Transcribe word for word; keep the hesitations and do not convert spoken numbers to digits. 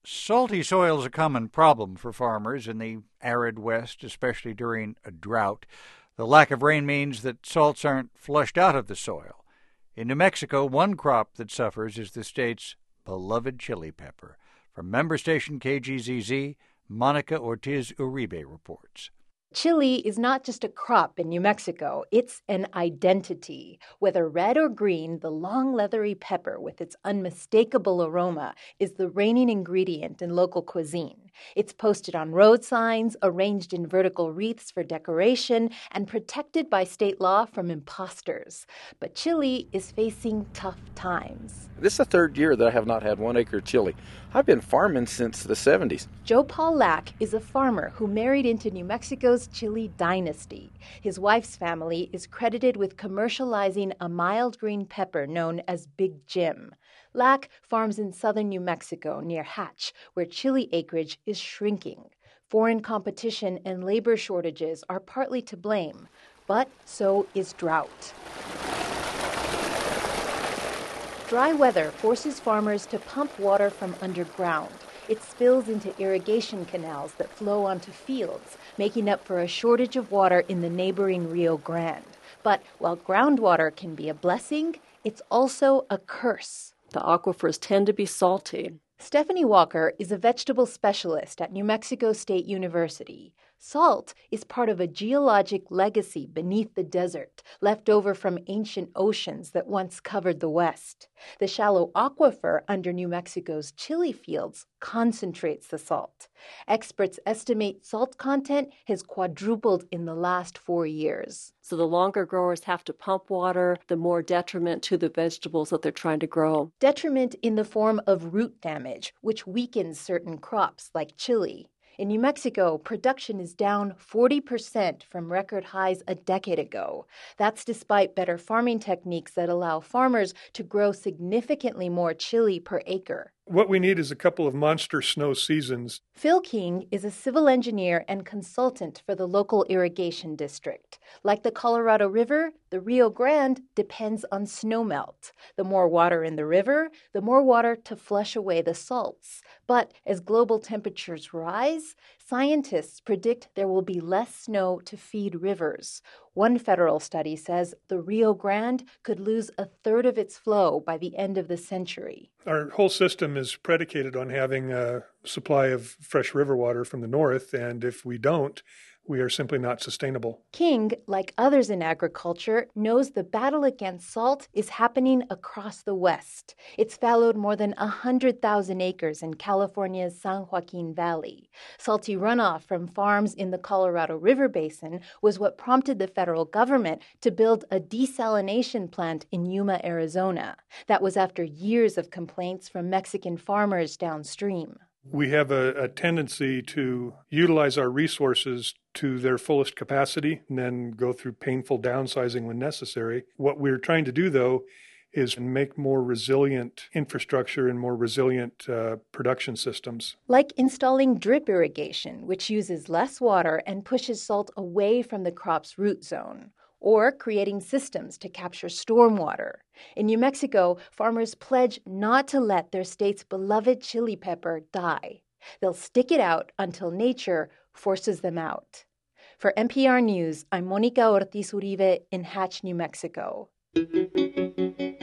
Salty soil is a common problem for farmers in the arid West, especially during a drought. The lack of rain means that salts aren't flushed out of the soil. In New Mexico, one crop that suffers is the state's beloved chili pepper. From member station K G Z Z, Monica Ortiz Uribe reports. Chili is not just a crop in New Mexico, it's an identity. Whether red or green, the long leathery pepper with its unmistakable aroma is the reigning ingredient in local cuisine. It's posted on road signs, arranged in vertical wreaths for decoration, and protected by state law from imposters. But chili is facing tough times. This is the third year that I have not had one acre of chili. I've been farming since the seventies. Joe Paul Lack is a farmer who married into New Mexico's chili dynasty. His wife's family is credited with commercializing a mild green pepper known as Big Jim. Lack farms in southern New Mexico near Hatch, where chili acreage is shrinking. Foreign competition and labor shortages are partly to blame, but so is drought. Dry weather forces farmers to pump water from underground. It spills into irrigation canals that flow onto fields, making up for a shortage of water in the neighboring Rio Grande. But while groundwater can be a blessing, it's also a curse. The aquifers tend to be salty. Stephanie Walker is a vegetable specialist at New Mexico State University. Salt is part of a geologic legacy beneath the desert, left over from ancient oceans that once covered the West. The shallow aquifer under New Mexico's chili fields concentrates the salt. Experts estimate salt content has quadrupled in the last four years. So the longer growers have to pump water, the more detriment to the vegetables that they're trying to grow. Detriment in the form of root damage, which weakens certain crops like chili. In New Mexico, production is down forty percent from record highs a decade ago. That's despite better farming techniques that allow farmers to grow significantly more chili per acre. What we need is a couple of monster snow seasons. Phil King is a civil engineer and consultant for the local irrigation district. Like the Colorado River, the Rio Grande depends on snowmelt. The more water in the river, the more water to flush away the salts. But as global temperatures rise, scientists predict there will be less snow to feed rivers. One federal study says the Rio Grande could lose a third of its flow by the end of the century. Our whole system is predicated on having a supply of fresh river water from the north, and if we don't, we are simply not sustainable. King, like others in agriculture, knows the battle against salt is happening across the West. It's fallowed more than one hundred thousand acres in California's San Joaquin Valley. Salty runoff from farms in the Colorado River Basin was what prompted the federal government to build a desalination plant in Yuma, Arizona. That was after years of complaints from Mexican farmers downstream. We have a, a tendency to utilize our resources to their fullest capacity and then go through painful downsizing when necessary. What we're trying to do, though, is make more resilient infrastructure and more resilient uh, production systems. Like installing drip irrigation, which uses less water and pushes salt away from the crop's root zone. Or creating systems to capture stormwater. In New Mexico, farmers pledge not to let their state's beloved chili pepper die. They'll stick it out until nature forces them out. For N P R News, I'm Monica Ortiz Uribe in Hatch, New Mexico.